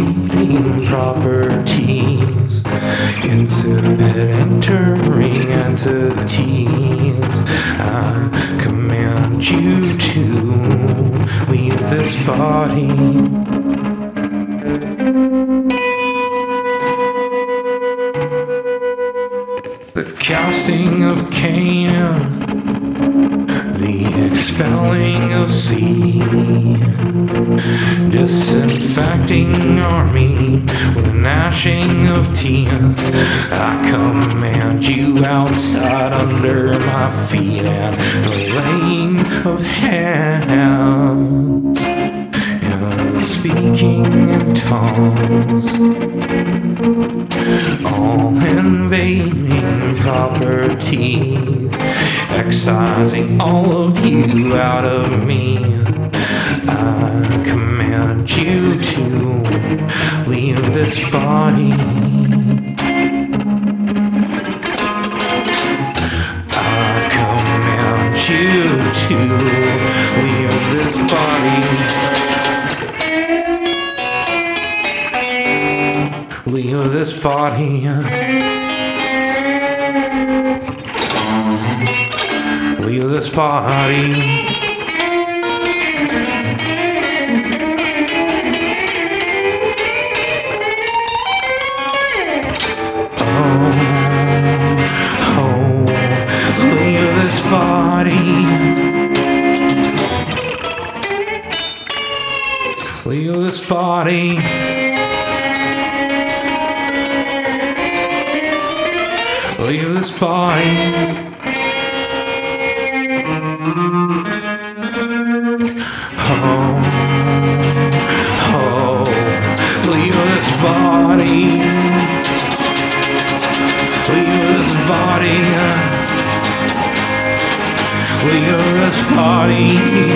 invading properties, insipid entering entities. I command you to leave this body. The casting of Cain, the expelling of seed, disinfecting army with a gnashing of teeth. I command you outside under my feet, and the laying of hands, and the speaking in tongues, all invading properties, excising all of you out of me. I command you to leave this body. I command you to leave this body. Leave this body. Leave this body. Leave this body. Leave this body. Leave this body. Leave this body. Leave this body. Leave this body.